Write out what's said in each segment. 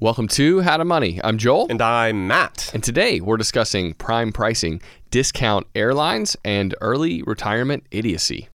Welcome to How to Money. I'm Joel. And I'm Matt. And today we're discussing prime pricing, discount airlines, and early retirement idiocy.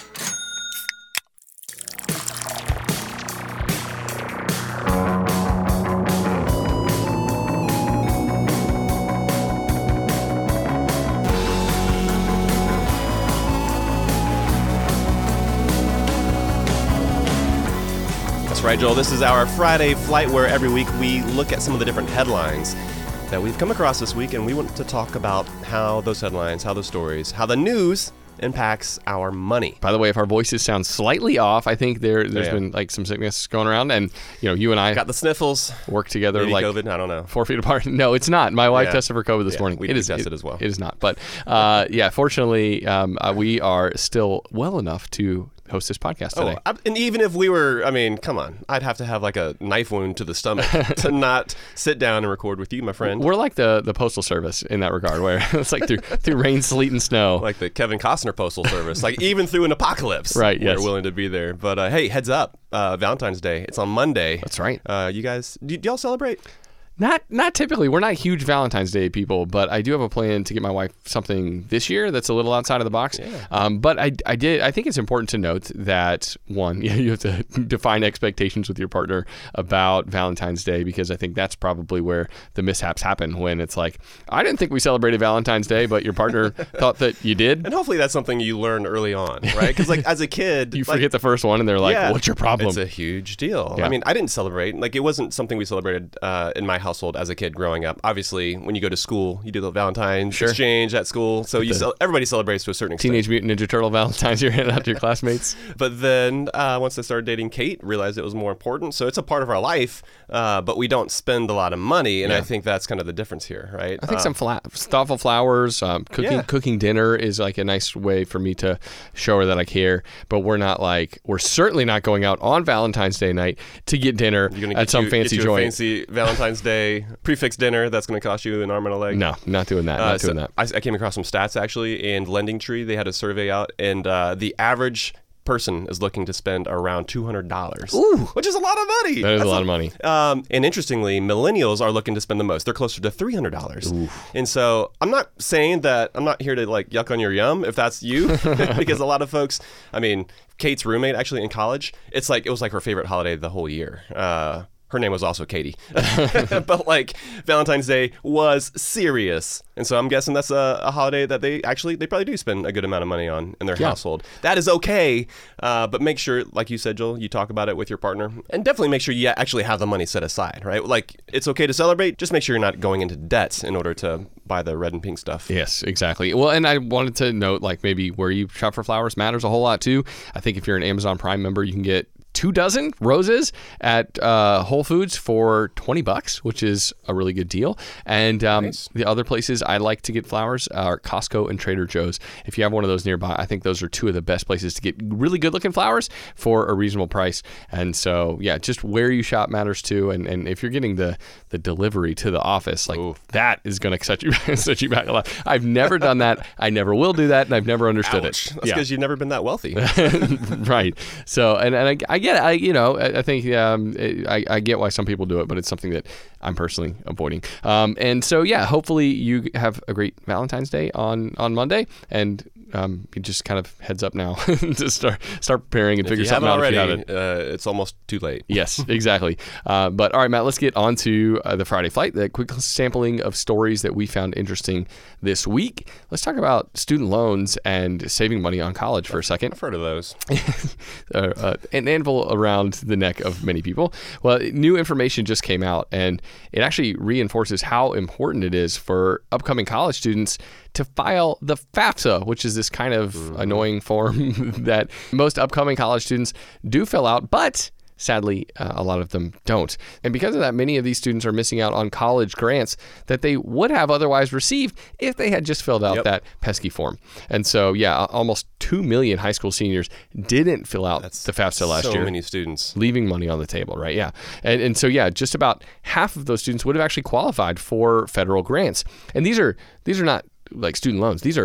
That's right, Joel. This is our Friday flight where every week we look at some of the different headlines that we've come across this week, and we want to talk about how those headlines, how those stories, how the news impacts our money. By the way, if our voices sound slightly off, I think there's been like some sickness going around, and you and I got the sniffles, work together. Maybe like COVID, I don't know, 4 feet apart. No, it's not. My wife tested for COVID this morning. We tested as well. It is not, but fortunately, we are still well enough to host this podcast today. And even if we were, come on, I'd have to have like a knife wound to the stomach to not sit down and record with you, my friend. We're like the Postal Service in that regard, where it's like through rain, sleet, and snow. Like the Kevin Costner Postal Service. Like even through an apocalypse, right? Yes, we're willing to be there. But hey, heads up, Valentine's Day. It's on Monday. That's right. You guys, do y'all celebrate? Not typically. We're not huge Valentine's Day people, but I do have a plan to get my wife something this year that's a little outside of the box. Yeah. But I think it's important to note that, one, you have to define expectations with your partner about Valentine's Day, because I think that's probably where the mishaps happen, when it's like, I didn't think we celebrated Valentine's Day, but your partner thought that you did. And hopefully that's something you learn early on, right? Because like as a kid, you forget the first one and they're like, what's your problem? It's a huge deal. Yeah. I didn't celebrate. Like it wasn't something we celebrated in my household as a kid growing up. Obviously, when you go to school, you do the Valentine's exchange at school. So everybody celebrates to a certain extent. Teenage Mutant Ninja Turtle Valentine's you're handing out to your classmates. But then once I started dating Kate, realized it was more important. So it's a part of our life, but we don't spend a lot of money. And I think that's kind of the difference here, right? I think some thoughtful flowers, cooking dinner is like a nice way for me to show her that I care. But we're certainly not going out on Valentine's Day night to get dinner at some fancy joint. Fancy Valentine's Day prefix dinner that's going to cost you an arm and a leg. No, not doing that. I came across some stats actually, and Lending Tree, they had a survey out, and the average person is looking to spend around $200, which is a lot of money. That is a lot of money. And interestingly, millennials are looking to spend the most. They're closer to $300. And so I'm not saying that, I'm not here to like yuck on your yum if that's you, because a lot of folks, Kate's roommate actually in college, it was like her favorite holiday the whole year. Her name was also Katie. But like Valentine's Day was serious. And so I'm guessing that's a holiday that they probably do spend a good amount of money on in their household. That is okay. But make sure, like you said, Joel, you talk about it with your partner, and definitely make sure you actually have the money set aside, right? Like it's okay to celebrate. Just make sure you're not going into debt in order to buy the red and pink stuff. Yes, exactly. Well, and I wanted to note, like, maybe where you shop for flowers matters a whole lot too. I think if you're an Amazon Prime member, you can get 2 dozen roses at Whole Foods for $20, which is a really good deal. And nice. The other places I like to get flowers are Costco and Trader Joe's. If you have one of those nearby, I think those are 2 of the best places to get really good looking flowers for a reasonable price. And so, just where you shop matters too. And if you're getting the delivery to the office, like that is going to set you back a lot. I've never done that. I never will do that, and I've never understood it. That's because you've never been that wealthy. Right. So, and I get it. I think I get why some people do it, but it's something that I'm personally avoiding. And so, hopefully you have a great Valentine's Day on Monday, and you just kind of heads up now to start preparing and figure something out. Already, if you haven't. it's almost too late. Yes, exactly. But all right, Matt, let's get on to the Friday Flight, the quick sampling of stories that we found interesting this week. Let's talk about student loans and saving money on college for a second. I've heard of those. An anvil around the neck of many people. Well, new information just came out, and it actually reinforces how important it is for upcoming college students to file the FAFSA, which is this kind of annoying form that most upcoming college students do fill out, but sadly, a lot of them don't. And because of that, many of these students are missing out on college grants that they would have otherwise received if they had just filled out that pesky form. And so, almost 2 million high school seniors didn't fill out the FAFSA last year. So many students. Leaving money on the table, right? Yeah. And so, just about half of those students would have actually qualified for federal grants. And these are not like student loans. These are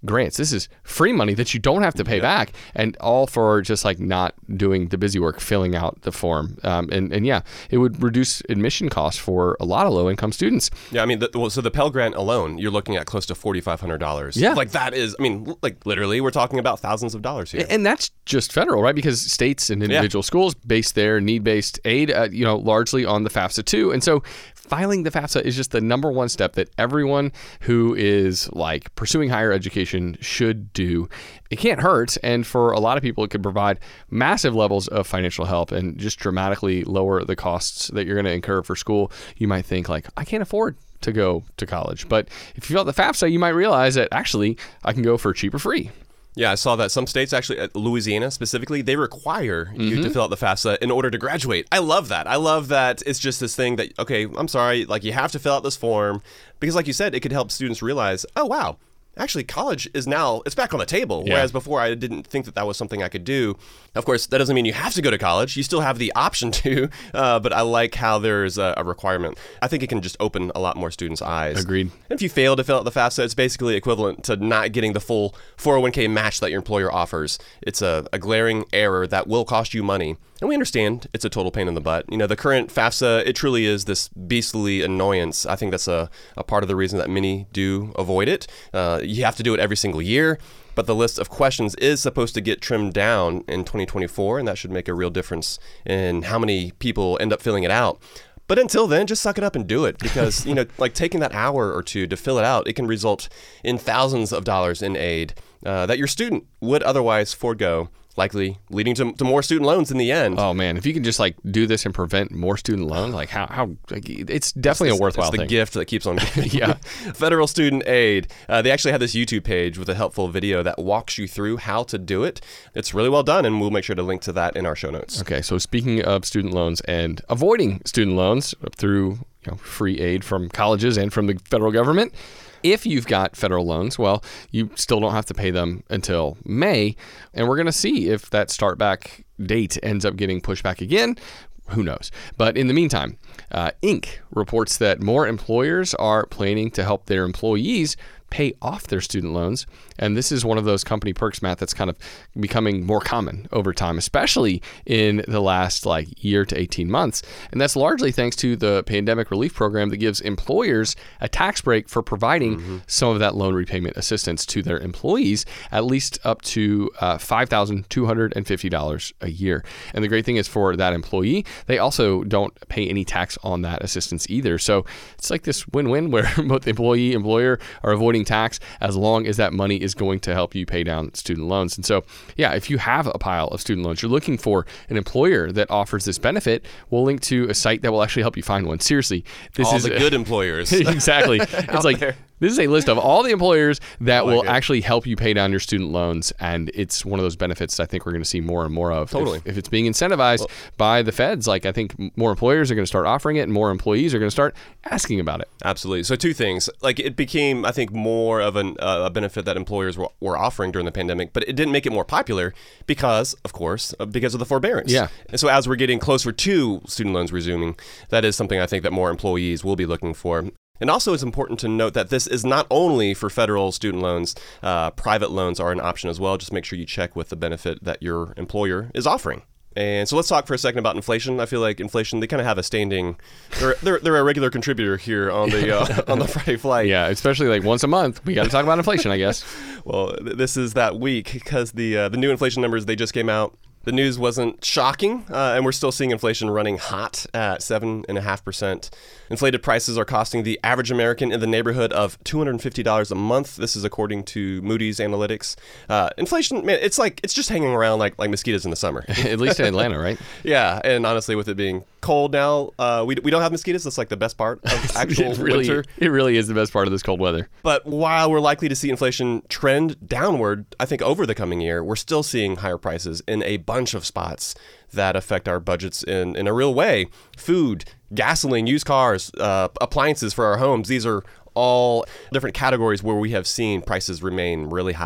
grants. This is free money that you don't have to pay back, and all for just like not doing the busy work, filling out the form. And yeah, it would reduce admission costs for a lot of low-income students. Yeah, I mean, so the Pell Grant alone, you're looking at close to $4,500. Yeah. Like that is, I mean, like literally we're talking about thousands of dollars here. And that's just federal, right? Because states and individual schools base their need-based aid, largely on the FAFSA too. And so filing the FAFSA is just the number one step that everyone who is like pursuing higher education should do. It can't hurt, and for a lot of people, it could provide massive levels of financial help and just dramatically lower the costs that you're going to incur for school. You might think like, I can't afford to go to college, but if you fill out the FAFSA, you might realize that actually I can go for cheap or free. Yeah, I saw that some states, actually, Louisiana specifically, they require you to fill out the FAFSA in order to graduate. I love that. I love that it's just this thing that, okay, I'm sorry, like you have to fill out this form because like you said, it could help students realize, oh, wow, actually college is now, it's back on the table. Yeah. Whereas before I didn't think that was something I could do. Of course, that doesn't mean you have to go to college. You still have the option to, but I like how there's a requirement. I think it can just open a lot more students' eyes. Agreed. If you fail to fill out the FAFSA, it's basically equivalent to not getting the full 401k match that your employer offers. It's a glaring error that will cost you money. And we understand it's a total pain in the butt. You know, the current FAFSA, it truly is this beastly annoyance. I think that's a part of the reason that many do avoid it. You have to do it every single year. But the list of questions is supposed to get trimmed down in 2024, and that should make a real difference in how many people end up filling it out. But until then, just suck it up and do it because, like taking that hour or two to fill it out, it can result in thousands of dollars in aid that your student would otherwise forego, likely leading to more student loans in the end. Oh man, if you can just like do this and prevent more student loans, like how like, it's definitely a worthwhile thing. It's the gift that keeps on giving. Yeah. Federal Student Aid. They actually have this YouTube page with a helpful video that walks you through how to do it. It's really well done, and we'll make sure to link to that in our show notes. Okay, so speaking of student loans and avoiding student loans through free aid from colleges and from the federal government, if you've got federal loans, well, you still don't have to pay them until May, and we're going to see if that start back date ends up getting pushed back again. Who knows? But in the meantime, Inc. reports that more employers are planning to help their employees pay off their student loans. And this is one of those company perks, Matt, that's kind of becoming more common over time, especially in the last year to 18 months. And that's largely thanks to the pandemic relief program that gives employers a tax break for providing some of that loan repayment assistance to their employees, at least up to $5,250 a year. And the great thing is for that employee, they also don't pay any tax on that assistance either. So it's like this win-win where both the employee and employer are avoiding tax as long as that money is going to help you pay down student loans. And so, yeah, if you have a pile of student loans, you're looking for an employer that offers this benefit, we'll link to a site that will actually help you find one. Seriously, this all is the good employers. Exactly. It's like there. This is a list of all the employers that will it. actually help you pay down your student loans, and it's one of those benefits I think we're going to see more and more of. Totally. If it's being incentivized by the feds, I think more employers are going to start offering it, and more employees are going to start asking about it. Absolutely. So two things. It became, I think, more of a benefit that employers were offering during the pandemic, but it didn't make it more popular because of the forbearance. Yeah. And so as we're getting closer to student loans resuming, that is something I think that more employees will be looking for. And also it's important to note that this is not only for federal student loans. Private loans are an option as well. Just make sure you check with the benefit that your employer is offering. And so let's talk for a second about inflation. I feel like inflation, they kind of have a standing, they're a regular contributor here on the on the Friday Flight. Yeah, especially once a month, we got to talk about inflation, I guess. Well, this is that week because the new inflation numbers, they just came out. The news wasn't shocking, and we're still seeing inflation running hot at 7.5%. Inflated prices are costing the average American in the neighborhood of $250 a month. This is according to Moody's Analytics. Inflation, man, it's just hanging around like mosquitoes in the summer. At least in Atlanta, right? Yeah, and honestly, with it being cold now, we don't have mosquitoes. That's the best part of actual winter. It really is the best part of this cold weather. But while we're likely to see inflation trend downward, I think over the coming year, we're still seeing higher prices in a bunch of spots that affect our budgets in a real way. Food, gasoline, used cars, appliances for our homes. These are all different categories where we have seen prices remain really high.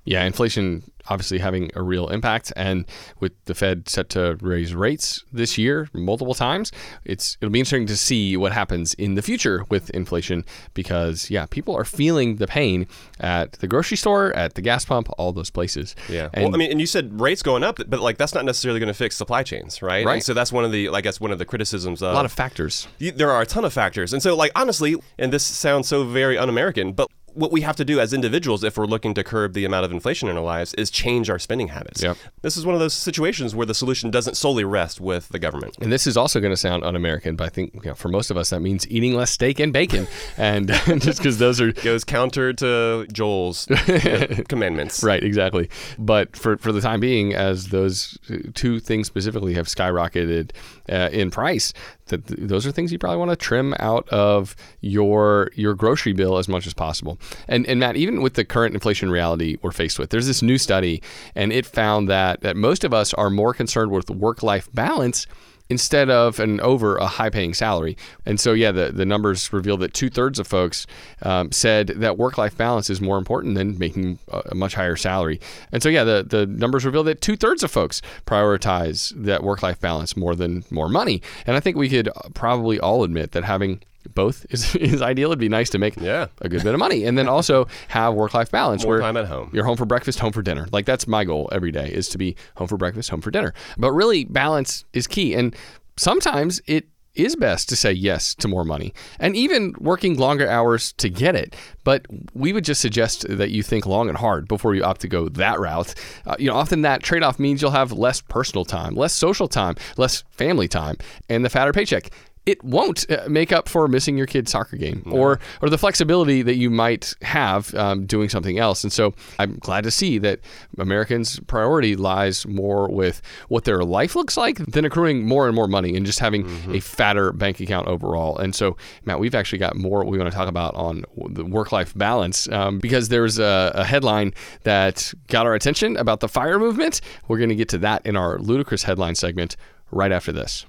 Yeah, inflation obviously having a real impact, and with the Fed set to raise rates this year multiple times, it'll be interesting to see what happens in the future with inflation, because people are feeling the pain at the grocery store, at the gas pump, all those places. Yeah. And you said rates going up, but like that's not necessarily going to fix supply chains, right? Right. And so that's one of the criticisms of a lot of factors. There are a ton of factors. And so like honestly, and this sounds so very un-American, but what we have to do as individuals, if we're looking to curb the amount of inflation in our lives, is change our spending habits. Yep. This is one of those situations where the solution doesn't solely rest with the government. And this is also going to sound un-American, but I think for most of us that means eating less steak and bacon, and just because those goes counter to Joel's commandments. Right, exactly. But for the time being, as those two things specifically have skyrocketed in price, those are things you probably want to trim out of your grocery bill as much as possible. And Matt, even with the current inflation reality we're faced with, there's this new study, and it found that most of us are more concerned with work-life balance instead of over a high-paying salary. And so, the numbers reveal that 2/3 of folks said that work-life balance is more important than making a much higher salary. And so, the numbers reveal that 2/3 of folks prioritize that work-life balance more than more money. And I think we could probably all admit that having both is ideal. It'd be nice to make a good bit of money, and then also have work-life balance. More time at home. You're home for breakfast, home for dinner. Like that's my goal every day, is to be home for breakfast, home for dinner. But really, balance is key. And sometimes it is best to say yes to more money, and even working longer hours to get it. But we would just suggest that you think long and hard before you opt to go that route. Often that trade-off means you'll have less personal time, less social time, less family time, and the fatter paycheck. It won't make up for missing your kid's soccer game or the flexibility that you might have doing something else. And so I'm glad to see that Americans' priority lies more with what their life looks like than accruing more and more money and just having a fatter bank account overall. And so, Matt, we've actually got more we want to talk about on the work-life balance because there's a headline that got our attention about the FIRE movement. We're going to get to that in our Ludicrous Headline segment right after this.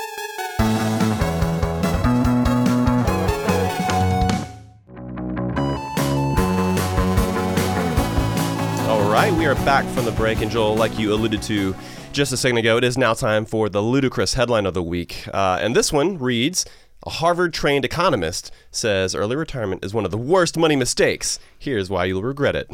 All right, we are back from the break, and Joel, like you alluded to just a second ago, it is now time for the ludicrous headline of the week. And this one reads, a Harvard-trained economist says early retirement is one of the worst money mistakes. Here's why you'll regret it.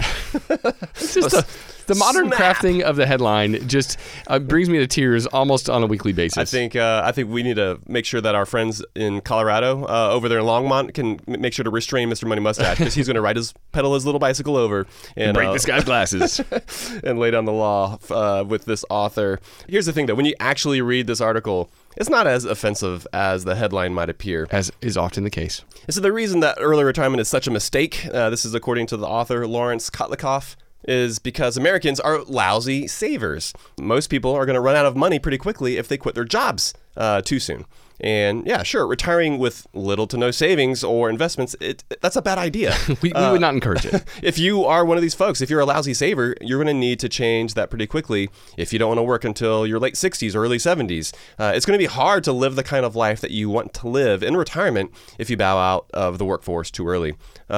It's just the modern crafting of the headline just brings me to tears almost on a weekly basis. I think we need to make sure that our friends in Colorado over there in Longmont can make sure to restrain Mr. Money Mustache, because he's going to pedal his little bicycle over and break this guy's glasses and lay down the law with this author. Here's the thing, though. When you actually read this article, it's not as offensive as the headline might appear. As is often the case. And so the reason that early retirement is such a mistake, this is according to the author Lawrence Kotlikoff, is because Americans are lousy savers. Most people are going to run out of money pretty quickly if they quit their jobs too soon. And yeah, sure, retiring with little to no savings or investments, that's a bad idea. we would not encourage it. If you are one of these folks, if you're a lousy saver, you're going to need to change that pretty quickly if you don't want to work until your late 60s or early 70s. It's going to be hard to live the kind of life that you want to live in retirement if you bow out of the workforce too early.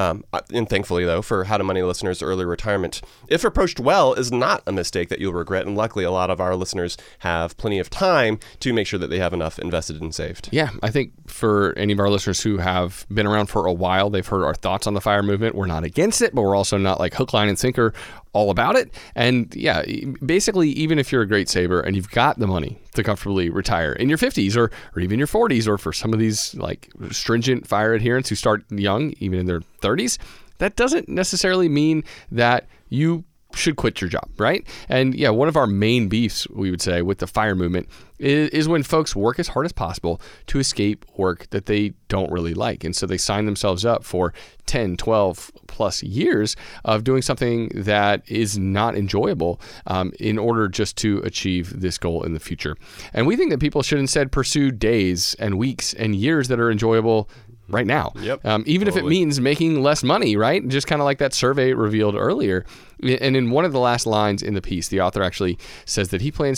And thankfully, though, for How to Money listeners, early retirement, if approached well, is not a mistake that you'll regret. And luckily, a lot of our listeners have plenty of time to make sure that they have enough invested and saved. Yeah, I think for any of our listeners who have been around for a while, they've heard our thoughts on the FIRE movement. We're not against it, but we're also not like hook, line, and sinker all about it. And yeah, basically, even if you're a great saver and you've got the money to comfortably retire in your 50s or even your 40s, or for some of these like stringent FIRE adherents who start young, even in their 30s, that doesn't necessarily mean that you should quit your job, right? And yeah, one of our main beefs, we would say, with the FIRE movement is when folks work as hard as possible to escape work that they don't really like. And so they sign themselves up for 10, 12 plus years of doing something that is not enjoyable in order just to achieve this goal in the future. And we think that people should instead pursue days and weeks and years that are enjoyable right now. Yep, even if it means making less money, right? Just kind of like that survey revealed earlier. And in one of the last lines in the piece, the author actually says that he plans to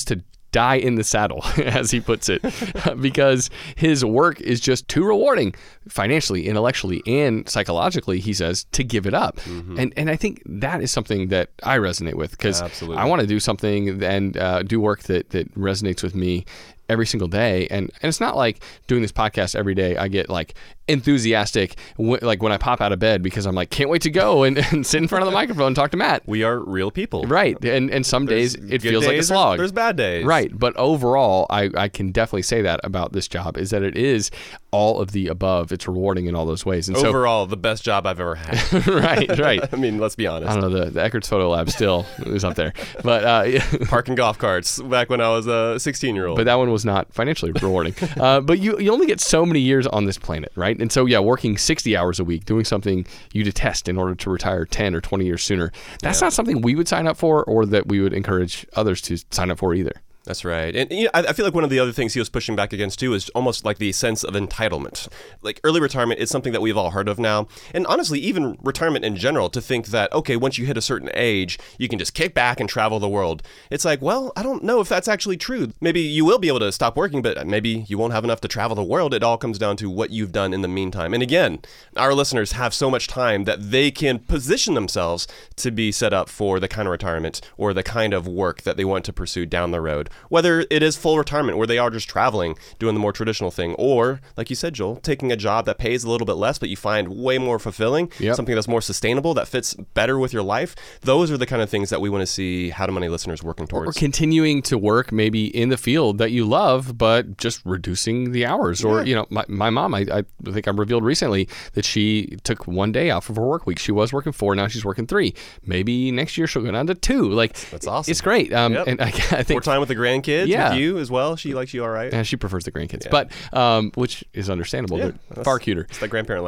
die in the saddle, as he puts it, because his work is just too rewarding financially, intellectually, and psychologically, he says, to give it up. And I think that is something that I resonate with, because I want to do something and do work that resonates with me every single day. And it's not like doing this podcast every day I get like enthusiastic like when I pop out of bed, because I'm like, can't wait to go and sit in front of the microphone and talk to Matt. We are real people. Right. And some days it feels like a slog. There's bad days. Right. But overall, I can definitely say that about this job, is that it is all of the above. It's rewarding in all those ways. And overall, the best job I've ever had. Right. I mean, let's be honest. I don't know, the Eckert's Photo Lab still is up there. But parking golf carts back when I was a 16-year-old. But that one was not financially rewarding. But you only get so many years on this planet, right? And so, yeah, working 60 hours a week, doing something you detest in order to retire 10 or 20 years sooner, that's not something we would sign up for, or that we would encourage others to sign up for either. That's right. And I feel like one of the other things he was pushing back against too is almost like the sense of entitlement. Like early retirement is something that we've all heard of now. And honestly, even retirement in general, to think that, okay, once you hit a certain age, you can just kick back and travel the world. It's like, well, I don't know if that's actually true. Maybe you will be able to stop working, but maybe you won't have enough to travel the world. It all comes down to what you've done in the meantime. And again, our listeners have so much time that they can position themselves to be set up for the kind of retirement or the kind of work that they want to pursue down the road. Whether it is full retirement where they are just traveling, doing the more traditional thing, or, like you said, Joel, taking a job that pays a little bit less, but you find way more fulfilling, something that's more sustainable, that fits better with your life. Those are the kind of things that we want to see How to Money listeners working towards. Or continuing to work maybe in the field that you love, but just reducing the hours. Or, my mom, I think I revealed recently that she took one day off of her work week. She was working 4, now she's working 3. Maybe next year she'll go down to 2. Like, that's awesome. It's great. And I think more time with the grandkids, with you as well. She likes you all right. Yeah, she prefers the grandkids, but which is understandable. They're far cuter. It's that grandparent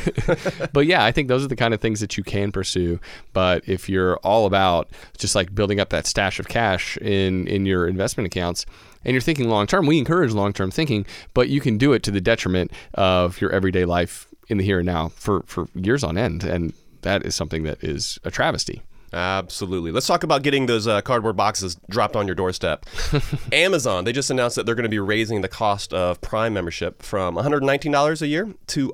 life. But yeah, I think those are the kind of things that you can pursue. But if you're all about just like building up that stash of cash in your investment accounts, and you're thinking long term, we encourage long term thinking, but you can do it to the detriment of your everyday life in the here and now for years on end, and that is something that is a travesty. Absolutely. Let's talk about getting those cardboard boxes dropped on your doorstep. Amazon, they just announced that they're going to be raising the cost of Prime membership from $119 a year to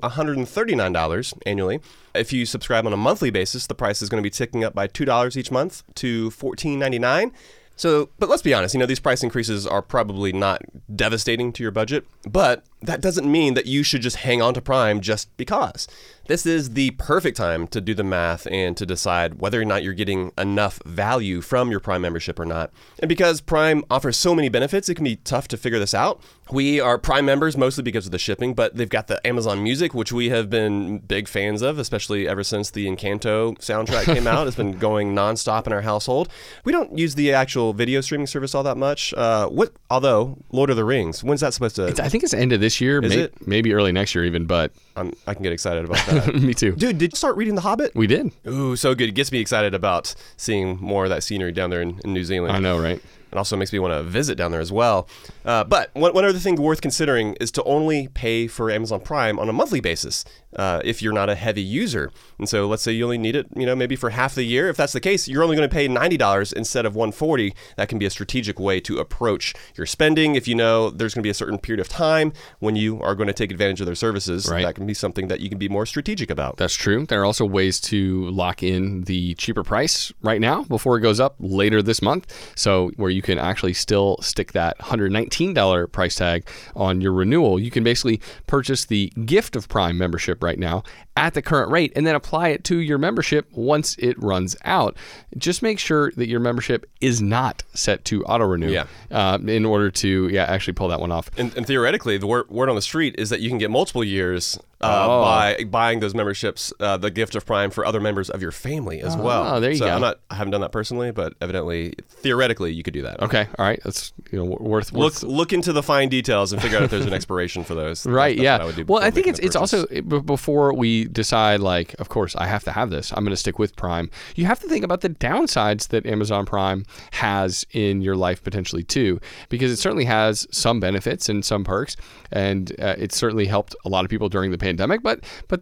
$139 annually. If you subscribe on a monthly basis, the price is going to be ticking up by $2 each month to $14.99. So, but let's be honest, these price increases are probably not devastating to your budget, but that doesn't mean that you should just hang on to Prime just because. This is the perfect time to do the math and to decide whether or not you're getting enough value from your Prime membership or not. And because Prime offers so many benefits, it can be tough to figure this out. We are Prime members mostly because of the shipping, but they've got the Amazon Music, which we have been big fans of, especially ever since the Encanto soundtrack came out. It's been going nonstop in our household. We don't use the actual video streaming service all that much. Although Lord of the Rings, when's that supposed to? I think it's the end of this year, maybe early next year even, but I can get excited about that. Me too. Dude, did you start reading The Hobbit? We did. Ooh, so good. It gets me excited about seeing more of that scenery down there in New Zealand. I know, right? It also makes me want to visit down there as well. But one other thing worth considering is to only pay for Amazon Prime on a monthly basis if you're not a heavy user. And so let's say you only need it, maybe for half the year. If that's the case, you're only going to pay $90 instead of $140. That can be a strategic way to approach your spending. If you know there's going to be a certain period of time when you are going to take advantage of their services, that can be something that you can be more strategic about. That's true. There are also ways to lock in the cheaper price right now before it goes up later this month. So where you can actually still stick that $119 price tag on your renewal. You can basically purchase the gift of Prime membership right now at the current rate and then apply it to your membership once it runs out. Just make sure that your membership is not set to auto renew in order to actually pull that one off. And theoretically, the word on the street is that you can get multiple years by buying those memberships, the gift of Prime, for other members of your family as well. Oh, there you go. I haven't done that personally, but evidently, theoretically, you could do that. Okay, all right. That's worth look into the fine details and figure out if there's an expiration for those. Right? That's yeah. what I would do. Well, I think it's also before we decide, like, of course, I have to have this. I'm going to stick with Prime. You have to think about the downsides that Amazon Prime has in your life potentially too, because it certainly has some benefits and some perks, and it certainly helped a lot of people during the pandemic. pandemic, but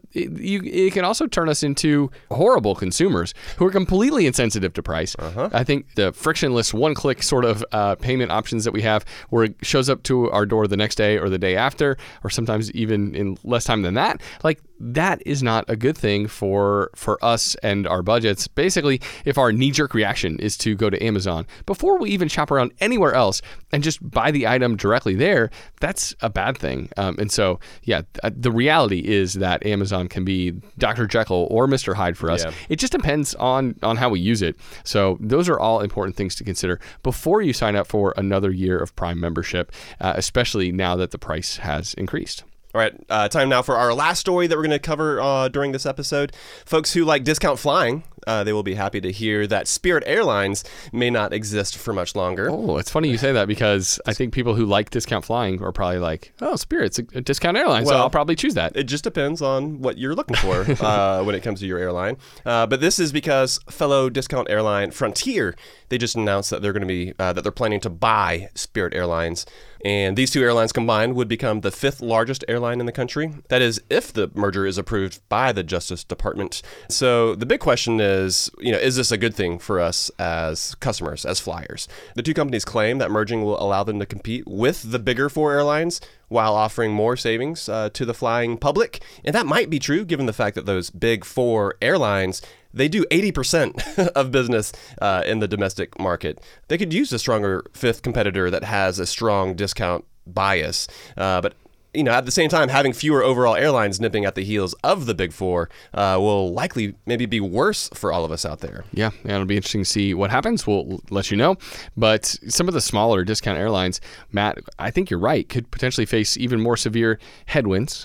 it can also turn us into horrible consumers who are completely insensitive to price. I think the frictionless one-click sort of payment options that we have, where it shows up to our door the next day or the day after, or sometimes even in less time than that, like that is not a good thing for us and our budgets. Basically, if our knee-jerk reaction is to go to Amazon before we even shop around anywhere else and just buy the item directly there, that's a bad thing. And so, the reality is that Amazon can be Dr. Jekyll or Mr. Hyde for us. Yeah. It just depends on how we use it. So those are all important things to consider before you sign up for another year of Prime membership, especially now that the price has increased. All right, time now for our last story that we're going to cover during this episode. Folks who like discount flying, they will be happy to hear that Spirit Airlines may not exist for much longer. Oh, it's funny you say that, because I think people who like discount flying are probably like, oh, Spirit's a discount airline, so I'll probably choose that. It just depends on what you're looking for when it comes to your airline. But this is because fellow discount airline Frontier, they just announced that they're going to be that they're planning to buy Spirit Airlines. And these two airlines combined would become the 5th largest airline in the country. That is, if the merger is approved by the Justice Department. So the big question is this a good thing for us as customers, as flyers? The two companies claim that merging will allow them to compete with the bigger 4 airlines while offering more savings to the flying public. And that might be true, given the fact that those big 4 airlines, they do 80% of business in the domestic market. They could use a stronger 5th competitor that has a strong discount bias. But at the same time, having fewer overall airlines nipping at the heels of the big 4 will likely maybe be worse for all of us out there. Yeah, it'll be interesting to see what happens. We'll let you know. But some of the smaller discount airlines, Matt, I think you're right, could potentially face even more severe headwinds.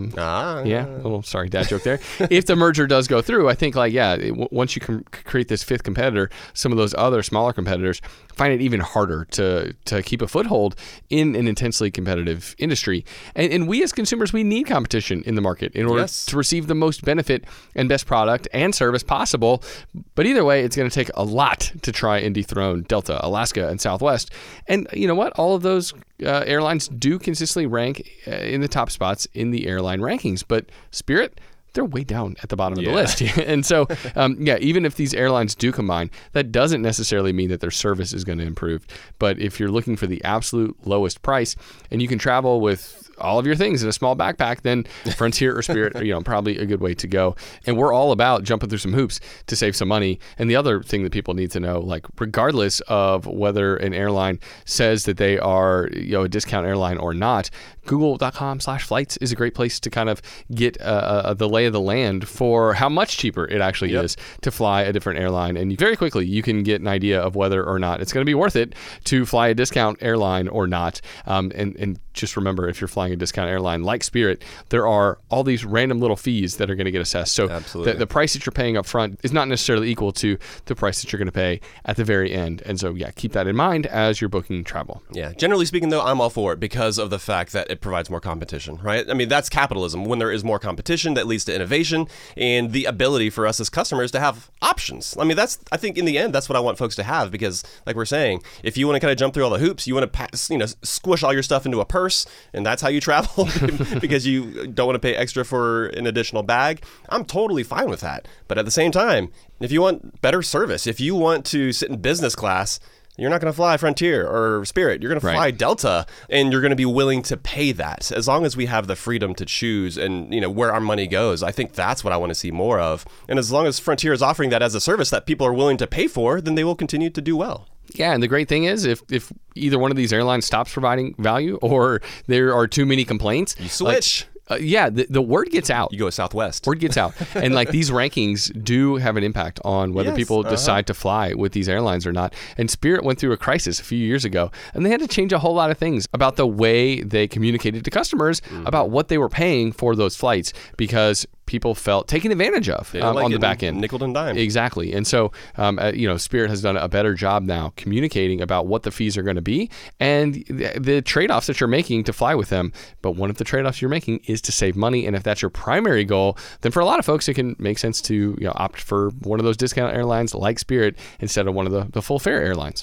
Yeah, a little dad joke there. If the merger does go through, I think once you can create this 5th competitor, some of those other smaller competitors find it even harder to keep a foothold in an intensely competitive industry. And we as consumers, we need competition in the market in order to receive the most benefit and best product and service possible. But either way, it's going to take a lot to try and dethrone Delta, Alaska, and Southwest. And you know what? All of those airlines do consistently rank in the top spots in the airline rankings. But Spirit, they're way down at the bottom of the list. And so, even if these airlines do combine, that doesn't necessarily mean that their service is going to improve. But if you're looking for the absolute lowest price and you can travel with all of your things in a small backpack, then Frontier or Spirit are probably a good way to go. And we're all about jumping through some hoops to save some money. And the other thing that people need to know, like regardless of whether an airline says that they are a discount airline or not, Google.com/flights is a great place to kind of get the lay of the land for how much cheaper it actually is to fly a different airline. And very quickly, you can get an idea of whether or not it's going to be worth it to fly a discount airline or not. And just remember, if you're flying a discount airline like Spirit, there are all these random little fees that are going to get assessed. So the price that you're paying up front is not necessarily equal to the price that you're going to pay at the very end. And so, keep that in mind as you're booking travel. Yeah. Generally speaking, though, I'm all for it because of the fact that it provides more competition, right? I mean, that's capitalism. When there is more competition, that leads to innovation and the ability for us as customers to have options. I mean, I think in the end, that's what I want folks to have, because like we're saying, if you want to kind of jump through all the hoops, you want to squish all your stuff into a purse, and that's how you travel because you don't want to pay extra for an additional bag, I'm totally fine with that. But at the same time, if you want better service, if you want to sit in business class, you're not going to fly Frontier or Spirit. You're going to fly Delta, and you're going to be willing to pay that. As long as we have the freedom to choose and where our money goes, I think that's what I want to see more of. And as long as Frontier is offering that as a service that people are willing to pay for, then they will continue to do well. Yeah, and the great thing is if either one of these airlines stops providing value or there are too many complaints, you switch. The word gets out. You go Southwest. Word gets out. And these rankings do have an impact on whether people decide to fly with these airlines or not. And Spirit went through a crisis a few years ago, and they had to change a whole lot of things about the way they communicated to customers about what they were paying for those flights, because people felt taken advantage of on the back end. Nickel and dime. Exactly. And so, Spirit has done a better job now communicating about what the fees are going to be and the trade-offs that you're making to fly with them. But one of the trade-offs you're making is to save money. And if that's your primary goal, then for a lot of folks, it can make sense to opt for one of those discount airlines like Spirit instead of one of the full fare airlines.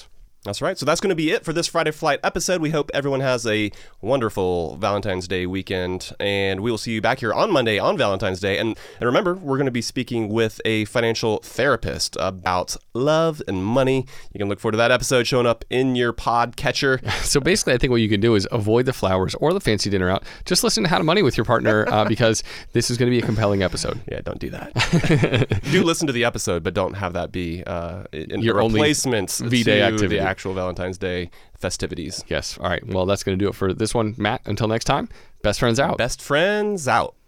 That's right. So that's going to be it for this Friday Flight episode. We hope everyone has a wonderful Valentine's Day weekend, and we will see you back here on Monday on Valentine's Day. And remember, we're going to be speaking with a financial therapist about love and money. You can look forward to that episode showing up in your podcatcher. So basically, I think what you can do is avoid the flowers or the fancy dinner out. Just listen to How to Money with your partner because this is going to be a compelling episode. Yeah, don't do that. Do listen to the episode, but don't have that be your replacement V-Day activity. The actual Valentine's Day festivities. Yes. All right. Well, that's going to do it for this one. Matt, until next time, best friends out. Best friends out.